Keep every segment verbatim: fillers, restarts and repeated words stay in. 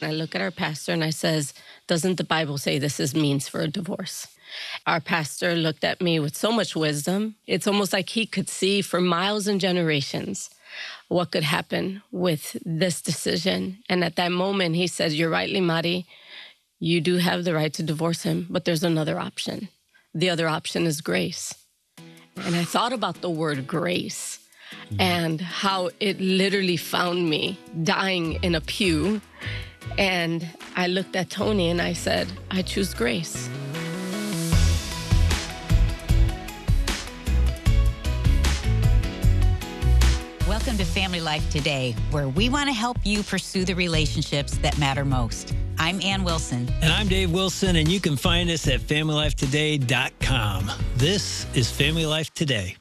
I look at our pastor and I says, doesn't the Bible say this is means for a divorce? Our pastor looked at me with so much wisdom. It's almost like he could see for miles and generations what could happen with this decision. And at that moment, he said, you're right, Limari, you do have the right to divorce him, but there's another option. The other option is grace. And I thought about the word grace and how it literally found me dying in a pew. And I looked at Tony and I said, I choose grace. Welcome to Family Life Today, where we want to help you pursue the relationships that matter most. I'm Ann Wilson. And I'm Dave Wilson, and you can find us at family life today dot com. This is Family Life Today.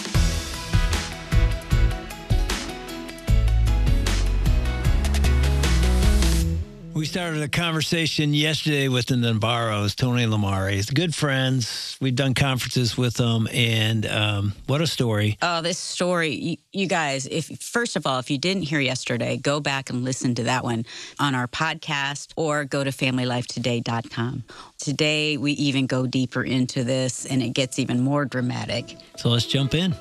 We started a conversation yesterday with the Navarros, Tony and Limari. Good friends. We've done conferences with them, and um, what a story. Oh, this story, you, you guys, if first of all, if you didn't hear yesterday, go back and listen to that one on our podcast or go to family life today dot com. Today, we even go deeper into this, and it gets even more dramatic. So let's jump in.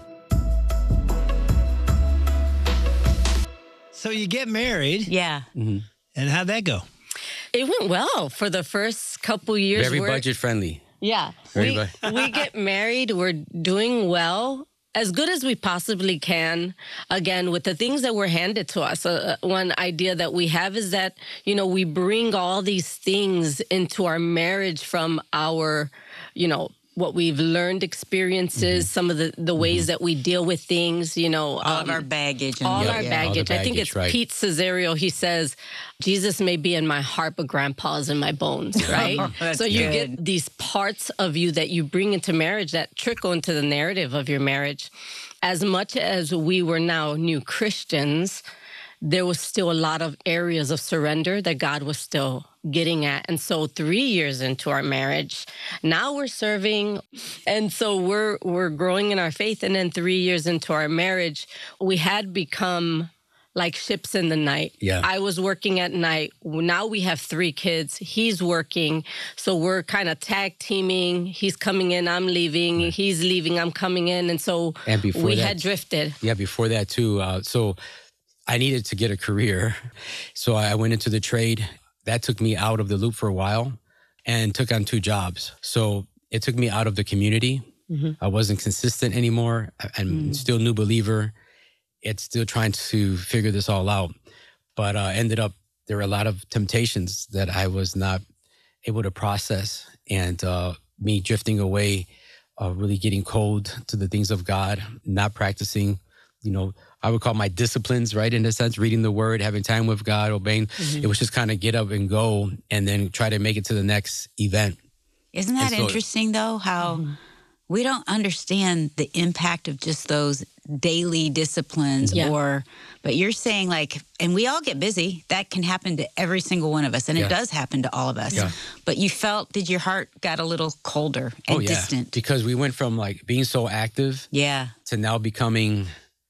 So you get married. Yeah. Mm-hmm. And how'd that go? It went well for the first couple years. Very We're- budget friendly. Yeah. Very We, bu- we get married. We're doing well, as good as we possibly can. Again, with the things that were handed to us. Uh, one idea that we have is that, you know, we bring all these things into our marriage from our, you know, what we've learned experiences, mm-hmm. some of the, the ways mm-hmm. that we deal with things, you know. All um, of our baggage. And all yeah, our yeah. baggage. All I think baggage, it's right. Pete Cesario. He says, Jesus may be in my heart, but grandpa's in my bones, right? That's so you good. get these parts of you that you bring into marriage that trickle into the narrative of your marriage. As much as we were now new Christians, there was still a lot of areas of surrender that God was still getting at. And so three years into our marriage, now we're serving. And so we're we're growing in our faith. And then three years into our marriage, we had become like ships in the night. Yeah. I was working at night. Now we have three kids. He's working. So we're kind of tag teaming. He's coming in, I'm leaving. Right. He's leaving, I'm coming in. And so and before we that, had drifted. Yeah, before that too. Uh, so I needed to get a career. So I went into the trade. That took me out of the loop for a while and took on two jobs. So it took me out of the community. Mm-hmm. I wasn't consistent anymore. I'm mm. still a new believer. It's still trying to figure this all out. But uh, ended up, there were a lot of temptations that I was not able to process. And uh, me drifting away, uh, really getting cold to the things of God, not practicing, you know, I would call my disciplines, right? In a sense, reading the word, having time with God, obeying. Mm-hmm. It was just kind of get up and go and then try to make it to the next event. Isn't that so, interesting, though, how mm-hmm. we don't understand the impact of just those daily disciplines yeah. or, but you're saying like, and we all get busy. That can happen to every single one of us. And yeah. it does happen to all of us. Yeah. But you felt, did your heart got a little colder and oh, yeah. distant? Because we went from like being so active yeah. to now becoming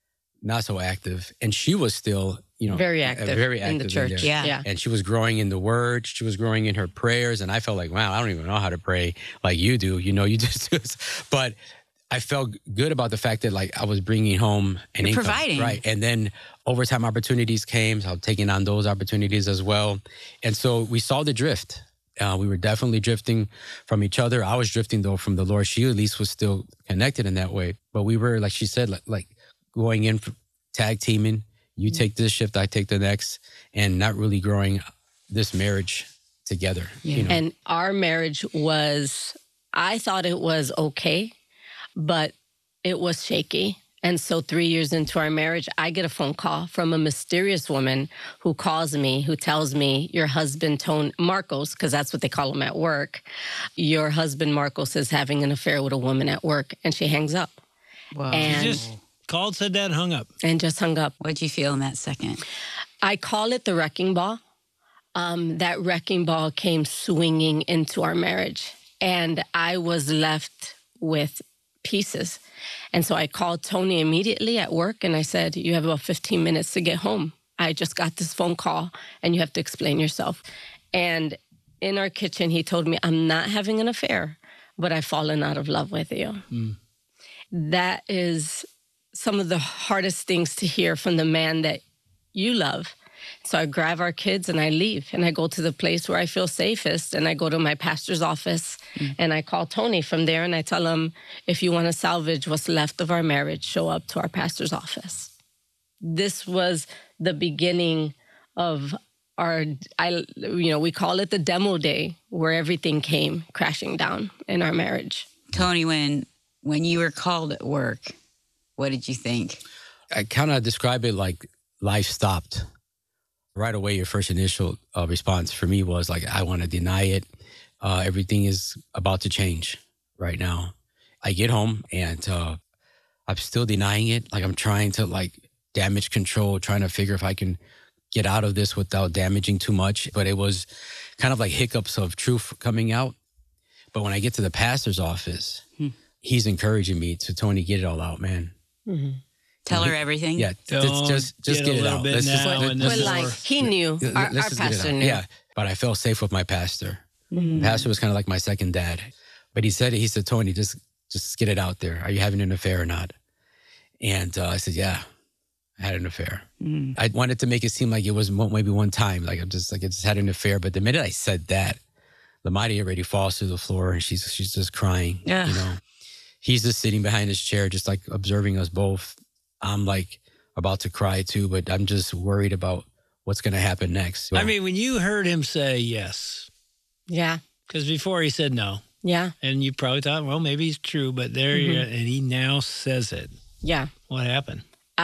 not so active. And she was still, you know, very active, very active in the church. In yeah. yeah. And she was growing in the word. She was growing in her prayers. And I felt like, wow, I don't even know how to pray like you do. You know, you just do. But I felt good about the fact that like I was bringing home an You're income. Providing. Right. And then overtime opportunities came. So I was taking on those opportunities as well. And so we saw the drift. Uh, we were definitely drifting from each other. I was drifting though from the Lord. She at least was still connected in that way. But we were, like she said, like, like going in for tag teaming. You take this shift, I take the next, and not really growing this marriage together. Yeah. You know? And our marriage was, I thought it was okay, but it was shaky. And so three years into our marriage, I get a phone call from a mysterious woman who calls me, who tells me, your husband, Tone Marcos, because that's what they call him at work, your husband, Marcos, is having an affair with a woman at work. And she hangs up. Wow. And She just called, said that, hung up. And just hung up. What'd you feel in that second? I call it the wrecking ball. Um, that wrecking ball came swinging into our marriage. And I was left with pieces. And so I called Tony immediately at work and I said, you have about fifteen minutes to get home. I just got this phone call and you have to explain yourself. And in our kitchen, he told me, I'm not having an affair, but I've fallen out of love with you. Mm. That is some of the hardest things to hear from the man that you love. So I grab our kids and I leave and I go to the place where I feel safest, and I go to my pastor's office mm. and I call Tony from there and I tell him, if you want to salvage what's left of our marriage, show up to our pastor's office. This was the beginning of our, I, you know, we call it the demo day, where everything came crashing down in our marriage. Tony, when when you were called at work, what did you think? I kind of describe it like life stopped. Right away, your first initial uh, response for me was like, I want to deny it. Uh, everything is about to change right now. I get home and uh, I'm still denying it. Like I'm trying to like damage control, trying to figure if I can get out of this without damaging too much. But it was kind of like hiccups of truth coming out. But when I get to the pastor's office, hmm. he's encouraging me to, Tony, get it all out, man. Mm-hmm. Tell her everything. Yeah, just just, just get, get it out. Let's just, but, but like he knew, yeah, our, our pastor knew. Yeah, but I felt safe with my pastor. Mm-hmm. Pastor was kind of like my second dad. But he said, he said, Tony, just just get it out there. Are you having an affair or not? And uh, I said, yeah, I had an affair. Mm-hmm. I wanted to make it seem like it was maybe one time, like I'm just like I just had an affair. But the minute I said that, Lamadi already falls to the floor and she's she's just crying. Yeah. You know, he's just sitting behind his chair, just like observing us both. I'm like about to cry too, but I'm just worried about what's going to happen next. I mean, when you heard him say yes. Yeah. Because before he said no. Yeah. And you probably thought, well, maybe he's true, but there mm-hmm. you and he now says it. Yeah. What happened?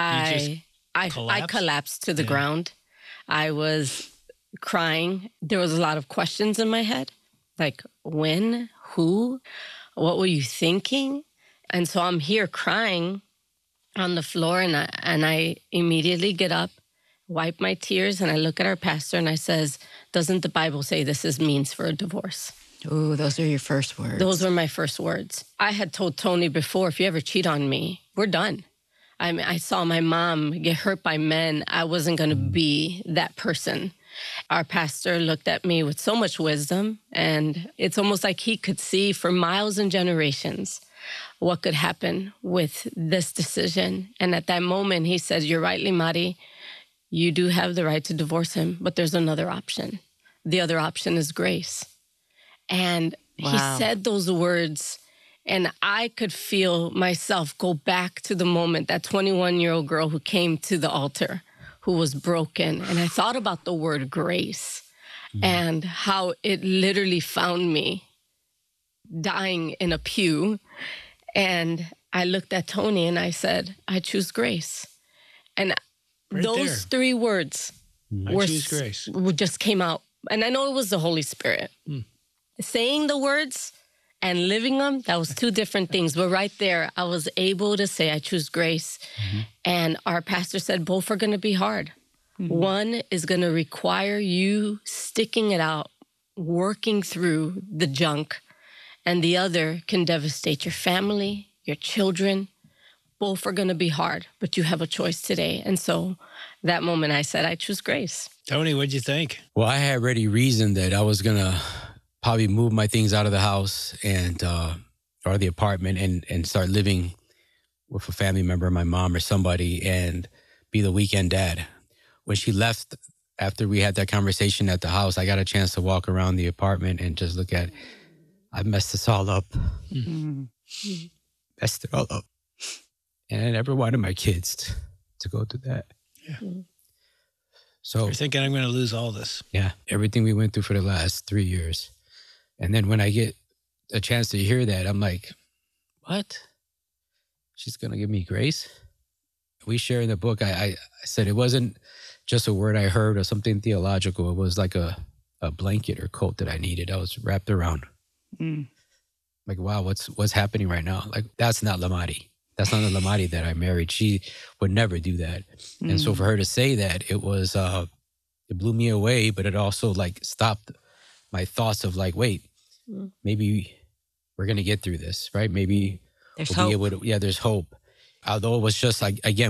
I I, collapsed? I collapsed to the yeah. ground. I was crying. There was a lot of questions in my head. Like, when? Who? What were you thinking? And so I'm here crying on the floor, and I, and I immediately get up, wipe my tears, and I look at our pastor and I says, doesn't the Bible say this is means for a divorce? Oh, those are your first words. Those were my first words. I had told Tony before, if you ever cheat on me, we're done. I mean, I saw my mom get hurt by men. I wasn't going to be that person. Our pastor looked at me with so much wisdom, and it's almost like he could see for miles and generations what could happen with this decision. And at that moment, he said, you're right, Limari. You do have the right to divorce him, but there's another option. The other option is grace. And wow. he said those words, and I could feel myself go back to the moment, that twenty-one-year-old girl who came to the altar, who was broken. And I thought about the word grace mm. and how it literally found me dying in a pew. And I looked at Tony and I said, I choose grace. And right those there. three words I were, choose grace. just came out. And I know it was the Holy Spirit. Mm. Saying the words and living them, that was two different things. But right there, I was able to say, I choose grace. Mm-hmm. And our pastor said, both are going to be hard. Mm-hmm. One is going to require you sticking it out, working through the junk. And the other can devastate your family, your children. Both are going to be hard, but you have a choice today. And so that moment I said, I choose grace. Tony, what'd you think? Well, I had already reasoned that I was going to probably move my things out of the house and uh, or the apartment and, and start living with a family member, my mom or somebody, and be the weekend dad. When she left, after we had that conversation at the house, I got a chance to walk around the apartment and just look at, I messed this all up. Mm-hmm. Messed it all up. And I never wanted my kids to, to go through that. Yeah. So you're thinking I'm going to lose all this. Yeah. Everything we went through for the last three years. And then when I get a chance to hear that, I'm like, what? She's going to give me grace? We share in the book, I, I, I said it wasn't just a word I heard or something theological. It was like a, a blanket or coat that I needed. I was wrapped around. Mm. Like, wow, what's what's happening right now? Like, that's not Lamadi. That's not the Lamadi that I married. She would never do that. Mm. And so for her to say that, it was, uh, it blew me away, but it also like stopped my thoughts of like, wait, mm. maybe we're going to get through this, right? Maybe there's we'll hope. Be able to, yeah, there's hope. Although it was just like, again, we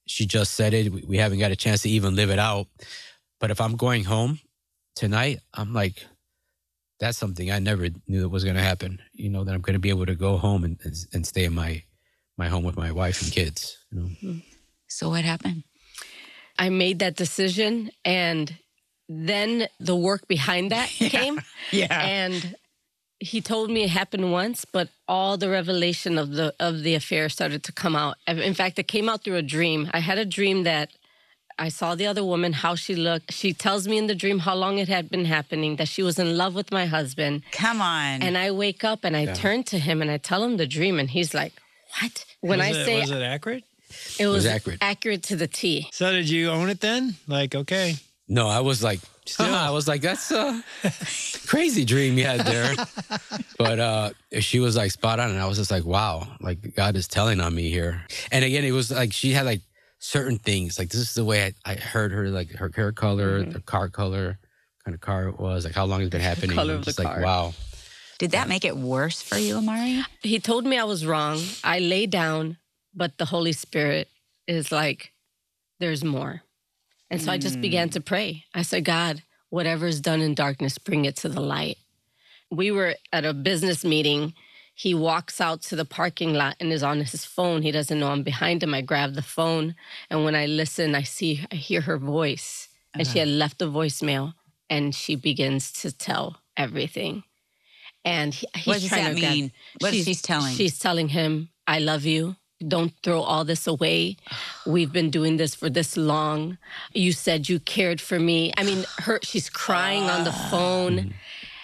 she just said it. We, we haven't got a chance to even live it out. But if I'm going home tonight, I'm like, that's something I never knew that was going to happen. You know, that I'm going to be able to go home and, and, and stay in my, my home with my wife and kids. You know? So what happened? I made that decision, and then the work behind that yeah. came. Yeah. And he told me it happened once, but all the revelation of the of the affair started to come out. In fact, it came out through a dream. I had a dream that I saw the other woman, how she looked. She tells me in the dream how long it had been happening, that she was in love with my husband. Come on. And I wake up and I yeah. turn to him and I tell him the dream, and he's like, what? When was I it, say... Was it accurate? It was, it was accurate. accurate to the T. So did you own it then? Like, okay. No, I was like, Still. I was like, that's a crazy dream you had there. But uh, she was like spot on. And I was just like, wow, like God is telling on me here. And again, it was like, she had like certain things. Like, this is the way I, I heard her, like her hair color, mm-hmm. the car color, kind of car it was, like how long it's been happening. Color of just the like, car. wow. Did that make it worse for you, Amari? He told me I was wrong. I lay down, but the Holy Spirit is like, there's more. And so mm. I just began to pray. I said, God, whatever is done in darkness, bring it to the light. We were at a business meeting. He walks out to the parking lot and is on his phone. He doesn't know I'm behind him. I grab the phone. And when I listen, I see, I hear her voice. And uh-huh. she had left a voicemail. And she begins to tell everything. And he, he's what does trying that to mean? Get, what is she telling? She's telling him, I love you. Don't throw all this away. We've been doing this for this long. You said you cared for me. I mean, her, she's crying on the phone.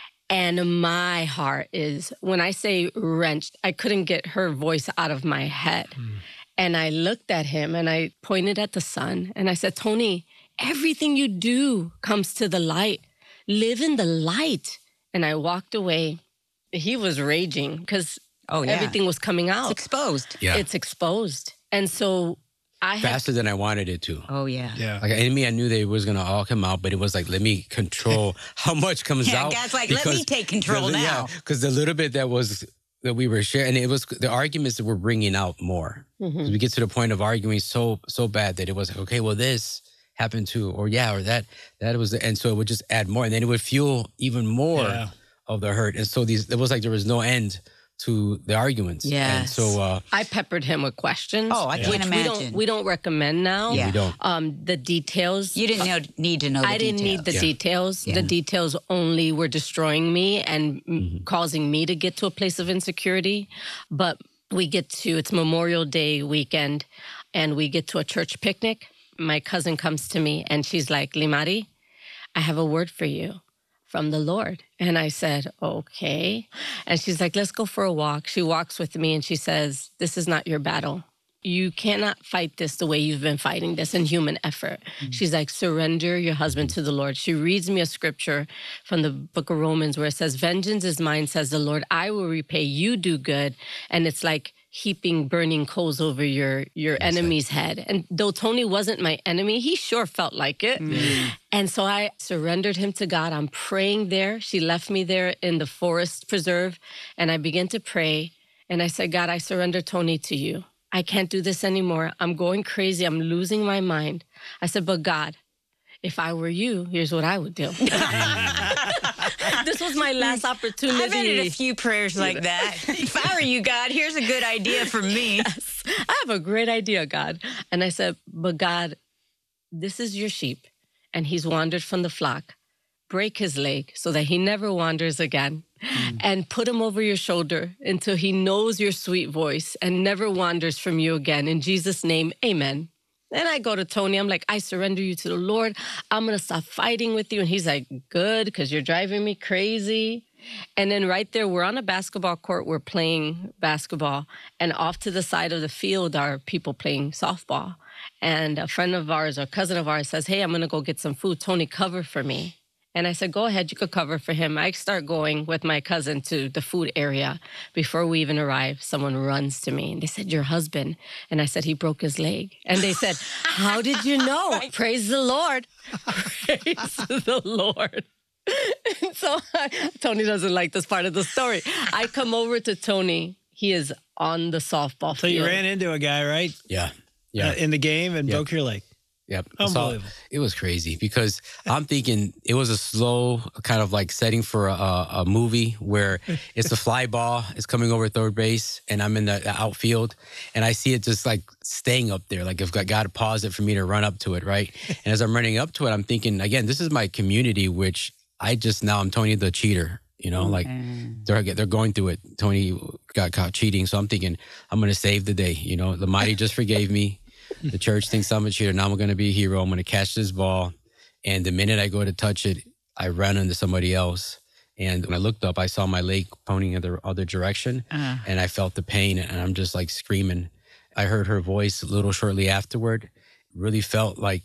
And my heart is, when I say wrenched, I couldn't get her voice out of my head. Mm. And I looked at him and I pointed at the sun and I said, Tony, everything you do comes to the light. Live in the light. And I walked away. He was raging because oh, yeah. everything was coming out. It's exposed. Yeah. It's exposed. And so I Faster had, than I wanted it to. Oh, yeah. Yeah. Like, in me, I knew they was going to all come out, but it was like, let me control how much comes yeah, out. God's like, let me take control the, now. Because yeah, the little bit that was, that we were sharing, and it was, the arguments that were bringing out more. Mm-hmm. We get to the point of arguing so, so bad that it was like, okay, well, this happened too, or yeah, or that, that was, the, and so it would just add more, and then it would fuel even more yeah. of the hurt. And so these, it was like there was no end to the arguments. Yes. And so uh, I peppered him with questions. Oh, I can't we imagine. Don't, we don't recommend now. Yeah. We don't. Um, the details. You didn't know, need to know the I details. didn't need the Yeah. details. Yeah. The details only were destroying me and Mm-hmm. causing me to get to a place of insecurity. But we get to, it's Memorial Day weekend, and we get to a church picnic. My cousin comes to me and she's like, Limari, I have a word for you from the Lord. And I said, okay. And she's like, let's go for a walk. She walks with me and she says, this is not your battle. You cannot fight this the way you've been fighting this in human effort. Mm-hmm. She's like, surrender your husband to the Lord. She reads me a scripture from the book of Romans where it says, vengeance is mine, says the Lord. I will repay. You do good. And it's like heaping burning coals over your, your enemy's head. And though Tony wasn't my enemy, he sure felt like it. Mm. And so I surrendered him to God. I'm praying there. She left me there in the forest preserve. And I began to pray. And I said, God, I surrender Tony to you. I can't do this anymore. I'm going crazy. I'm losing my mind. I said, but God, if I were you, here's what I would do. This was my last opportunity. I've ended a few prayers like that. If I were you, God, here's a good idea for me. Yes. I have a great idea, God. And I said, but God, this is your sheep, and he's wandered from the flock. Break his leg so that he never wanders again. Mm. And put him over your shoulder until he knows your sweet voice and never wanders from you again. In Jesus' name, amen. Then I go to Tony. I'm like, I surrender you to the Lord. I'm going to stop fighting with you. And he's like, good, because you're driving me crazy. And then right there, we're on a basketball court. We're playing basketball. And off to the side of the field are people playing softball. And a friend of ours, or cousin of ours, says, hey, I'm going to go get some food. Tony, cover for me. And I said, go ahead, you could cover for him. I start going with my cousin to the food area. Before we even arrive, someone runs to me and they said, your husband. And I said, he broke his leg. And they said, how did you know? Praise the Lord. Praise the Lord. And so I, Tony doesn't like this part of the story. I come over to Tony. He is on the softball so field. So you ran into a guy, right? Yeah. uh, in the game and Yep. broke your leg. Yep. Unbelievable. So it was crazy because I'm thinking it was a slow kind of like setting for a, a movie where it's a fly ball, it's coming over third base, and I'm in the, the outfield, and I see it just like staying up there. Like if I got to pause it for me to run up to it, right? And as I'm running up to it, I'm thinking, again, this is my community, which I just now I'm Tony the cheater. You know, like they're they're going through it. Tony got caught cheating, so I'm thinking I'm going to save the day. You know, the mighty just forgave me. The church thinks I'm a cheater. Now I'm going to be a hero. I'm going to catch this ball. And the minute I go to touch it, I ran into somebody else. And when I looked up, I saw my leg pointing in the other direction. Uh. And I felt the pain. And I'm just like screaming. I heard her voice a little shortly afterward. Really felt like,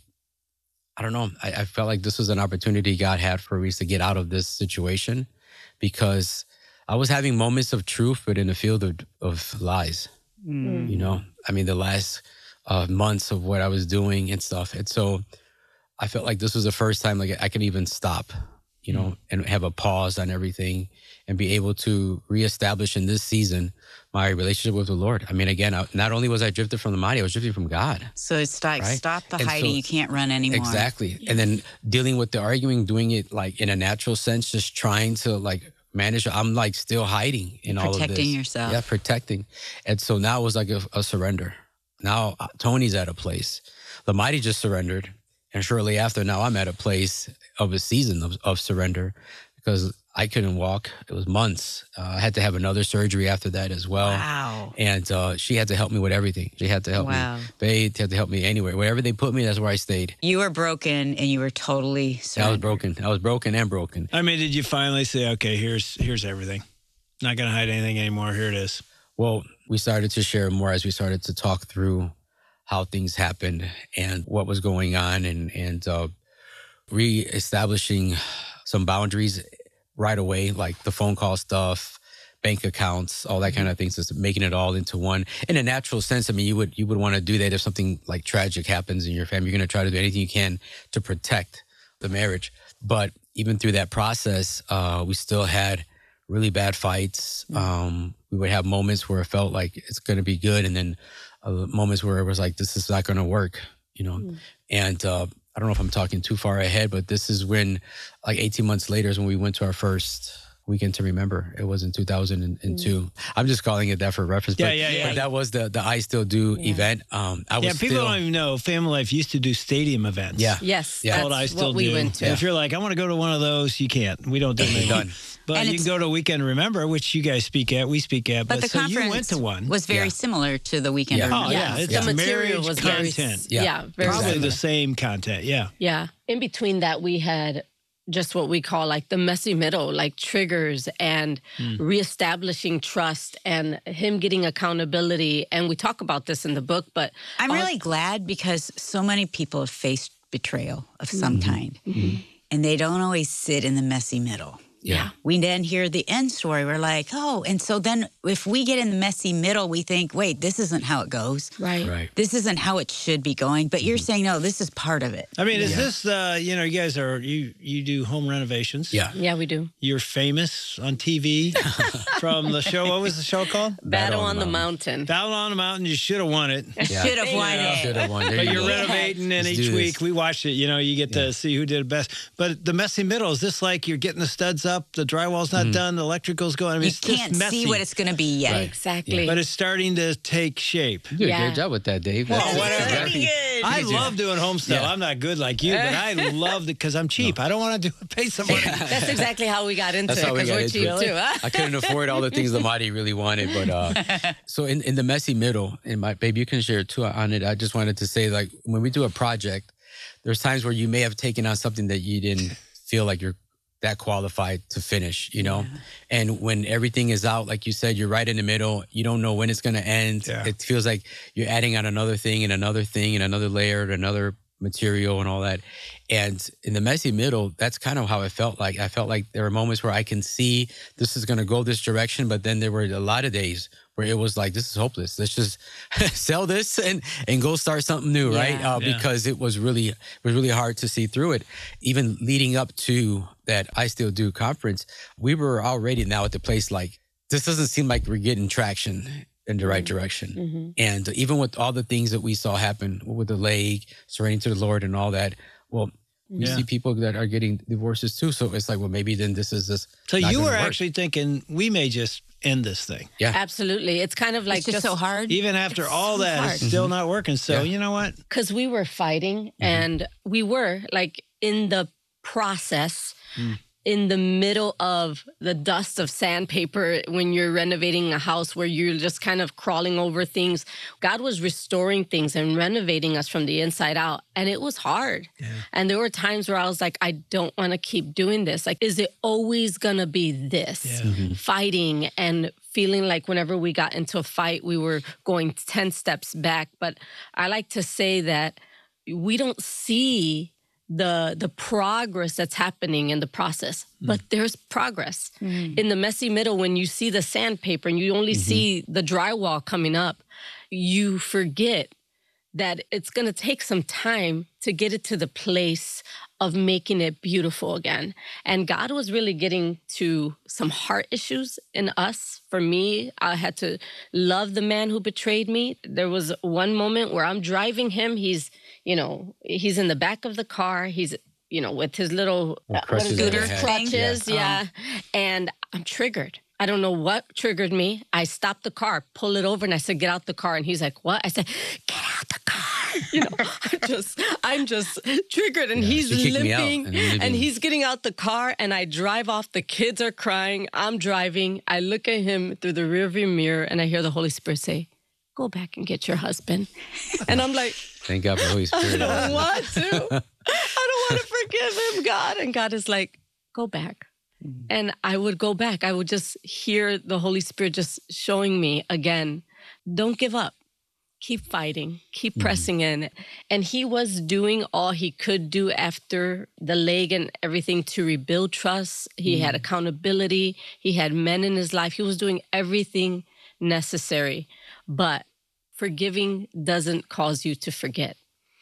I don't know, I, I felt like this was an opportunity God had for Reese to get out of this situation. Because I was having moments of truth, but in the field of, of lies. Mm. You know, I mean, the last... Uh, months of what I was doing and stuff. And so I felt like this was the first time like I could even stop, you know, mm. and have a pause on everything and be able to reestablish in this season my relationship with the Lord. I mean, again, I, not only was I drifted from the mighty, I was drifting from God. So it's like, right? Stop the and hiding. So, you can't run anymore. Exactly. Yeah. And then dealing with the arguing, doing it like in a natural sense, just trying to like manage. I'm like still hiding in all of this. Protecting yourself. Yeah, protecting. And so now it was like a, a surrender. Now Tony's at a place. The mighty just surrendered. And shortly after, now I'm at a place of a season of, of surrender because I couldn't walk. It was months. Uh, I had to have another surgery after that as well. Wow. And uh, she had to help me with everything. She had to help wow. me bathe, had to help me anywhere. Wherever they put me, that's where I stayed. You were broken and you were totally surrendered. I was broken. I was broken and broken. I mean, did you finally say, okay, here's here's everything. Not going to hide anything anymore. Here it is. Well, we started to share more as we started to talk through how things happened and what was going on and, and uh, reestablishing some boundaries right away, like the phone call stuff, bank accounts, all that kind of things, just making it all into one. In a natural sense, I mean, you would you would want to do that if something like tragic happens in your family. You're going to try to do anything you can to protect the marriage. But even through that process, uh, we still had really bad fights. Um, we would have moments where it felt like it's going to be good. And then uh, moments where it was like, this is not going to work, you know? Mm. And uh, I don't know if I'm talking too far ahead, but this is when like eighteen months later is when we went to our first Weekend to Remember. It was in two thousand two. Mm. I'm just calling it that for reference. Yeah, but, yeah, yeah. But that was the, the I Still Do yeah. event. Um, I was yeah, people still, don't even know Family Life used to do stadium events. Yeah. Yes. Yeah. That's I Still what we Do. went to. Yeah. If you're like, I want to go to one of those, you can't. We don't do them. Done. But and you can go to Weekend to Remember, which you guys speak at, we speak at. But, but the so conference you went to one. was very yeah. similar to the Weekend yeah. to Remember. Oh, yeah. Yes. It's The material marriage was content. very, yeah. yeah, very Probably similar. the same content, yeah. Yeah. In between that, we had just what we call like the messy middle, like triggers and mm. reestablishing trust and him getting accountability. And we talk about this in the book, but I'm uh, really glad because so many people have faced betrayal of some mm-hmm. kind mm-hmm. and they don't always sit in the messy middle. Yeah. We then hear the end story. We're like, oh, and so then if we get in the messy middle, we think, wait, this isn't how it goes. Right. Right. This isn't how it should be going. But you're Mm-hmm. saying, no, this is part of it. I mean, is Yeah. this, uh, you know, you guys are, you you do home renovations. Yeah. Yeah, we do. You're famous on T V from the show. What was the show called? Battle, Battle on on the the Mountain. Battle on the Mountain. You should have won it. Yeah. Should have won Yeah. it. Should have won. There But you you're go. renovating, and Let's each do week this. we watch it. You know, you get to Yeah. see who did it best. But the messy middle, is this like you're getting the studs up, the drywall's not done, the electrical's going? I mean, You it's just can't messy. see what it's going to be yet. Right. Exactly. But it's starting to take shape. You did Yeah. a great job with that, Dave. Well, That's- whatever. exactly. I You did. love doing home stuff. Yeah. I'm not good like you, but I love it because I'm cheap. I don't want to do pay somebody. That's exactly how we got into That's it how we because got we're into cheap it. too. Huh? I couldn't afford all the things the mighty really wanted, but uh, so in, in the messy middle, and my baby, you can share too on it. I just wanted to say, like, when we do a project, there's times where you may have taken on something that you didn't feel like you're that qualified to finish, you know? Yeah. And when everything is out, like you said, you're right in the middle. You don't know when it's going to end. Yeah. It feels like you're adding on another thing and another thing and another layer and another material and all that. And in the messy middle, that's kind of how it felt like. I felt like there were moments where I can see this is going to go this direction, but then there were a lot of days where it was like, this is hopeless. Let's just sell this and, and go start something new, Yeah. right? Uh, Yeah. Because it was really, it was really hard to see through it. Even leading up to that I Still Do conference, we were already now at the place like, this doesn't seem like we're getting traction. in the right direction. Mm-hmm. And even with all the things that we saw happen with the lake, surrendering to the Lord and all that, well, we yeah. see people that are getting divorces too. So it's like, well, maybe then this is this. So you were work. actually thinking we may just end this thing. Yeah, absolutely. It's kind of like it's just, just so hard. Even after it's all so that, hard. it's still not working. So yeah. you know what? Because we were fighting, mm-hmm. and we were like in the process. Mm. In the middle of the dust of sandpaper when you're renovating a house where you're just kind of crawling over things. God was restoring things and renovating us from the inside out. And it was hard. Yeah. And there were times where I was like, I don't want to keep doing this. Like, is it always going to be this? Yeah. Mm-hmm. Fighting and feeling like whenever we got into a fight, we were going ten steps back. But I like to say that we don't see the the progress that's happening in the process. Mm. But there's progress. Mm. In the messy middle, when you see the sandpaper and you only mm-hmm. see the drywall coming up, you forget that it's going to take some time to get it to the place of making it beautiful again. And God was really getting to some heart issues in us. For me, I had to love the man who betrayed me. There was one moment where I'm driving him. He's, you know, he's in the back of the car. He's, you know, with his little well, crutches, scooter crutches. Yeah. yeah. Um. And I'm triggered. I don't know what triggered me. I stopped the car, pull it over, and I said, get out the car. And he's like, what? I said, get out the car. You know, I'm just, I'm just triggered. And yeah, he's limping and, and he's getting out the car. And I drive off. The kids are crying. I'm driving. I look at him through the rearview mirror and I hear the Holy Spirit say, go back and get your husband. And I'm like, thank God for the Holy Spirit. I don't want to. I don't want to forgive him, God. And God is like, go back. And I would go back. I would just hear the Holy Spirit just showing me again, don't give up. Keep fighting. Keep pressing mm-hmm. in. And he was doing all he could do after the leg and everything to rebuild trust. He mm-hmm. had accountability. He had men in his life. He was doing everything necessary. But forgiving doesn't cause you to forget.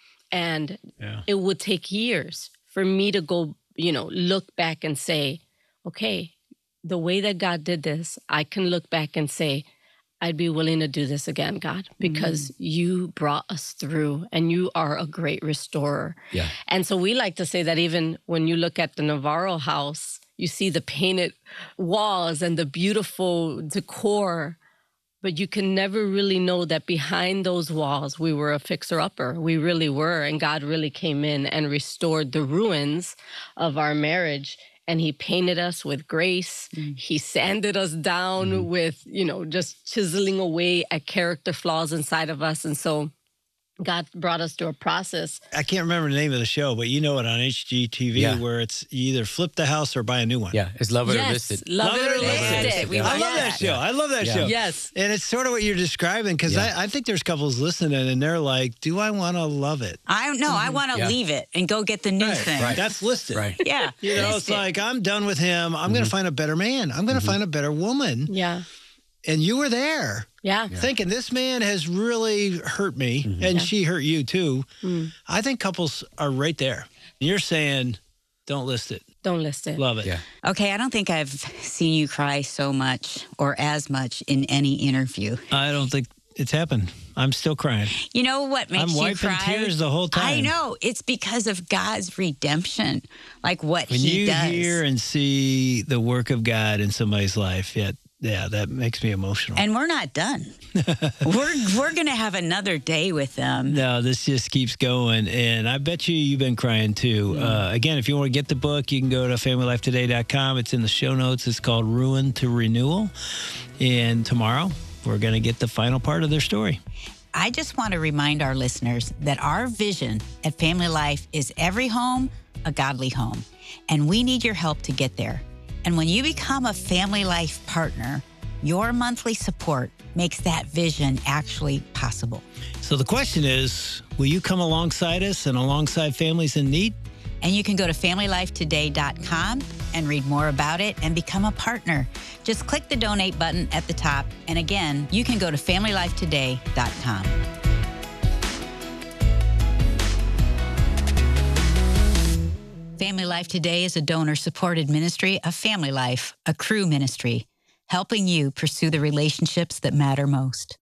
And yeah. it would take years for me to go, you know, look back and say, okay, the way that God did this, I can look back and say, I'd be willing to do this again, God, because mm. you brought us through and you are a great restorer. Yeah. And so we like to say that even when you look at the Navarro house, you see the painted walls and the beautiful decor, but you can never really know that behind those walls, we were a fixer-upper. We really were. And God really came in and restored the ruins of our marriage. And he painted us with grace. Mm. He sanded us down mm. with, you know, just chiseling away at character flaws inside of us. And so God brought us through a process. I can't remember the name of the show, but you know it on H G T V yeah. where it's you either flip the house or buy a new one. Yeah, it's Love It yes, or List It. Love, love It or List It. I love that show. I love that yeah. show. Yes. And it's sort of what you're describing because yeah. I, I think there's couples listening and they're like, do I want to love it? I don't know. Mm-hmm. I want to yeah. leave it and go get the new right. thing. Right. That's listed. Right. Yeah. You know, it's like, I'm done with him. I'm mm-hmm. going to find a better man. I'm going to mm-hmm. find a better woman. Yeah. And you were there. Yeah. Thinking this man has really hurt me mm-hmm. and yeah. she hurt you too. Mm. I think couples are right there. You're saying, don't list it. Don't list it. Love it. Yeah. Okay, I don't think I've seen you cry so much or as much in any interview. I don't think it's happened. I'm still crying. You know what makes I'm you wiping cry? tears the whole time. I know. It's because of God's redemption, like what when he you does. hear and see the work of God in somebody's life, yeah, yeah, that makes me emotional. And we're not done. we're we're going to have another day with them. No, this just keeps going. And I bet you you've been crying too. Mm. Uh, again, if you want to get the book, you can go to family life today dot com. It's in the show notes. It's called Ruin to Renewal. And tomorrow, we're going to get the final part of their story. I just want to remind our listeners that our vision at Family Life is every home, a godly home. And we need your help to get there. And when you become a Family Life partner, your monthly support makes that vision actually possible. So the question is, will you come alongside us and alongside families in need? And you can go to family life today dot com and read more about it and become a partner. Just click the donate button at the top. And again, you can go to family life today dot com. Family Life Today is a donor-supported ministry of Family Life, a Cru ministry. helping you pursue the relationships that matter most.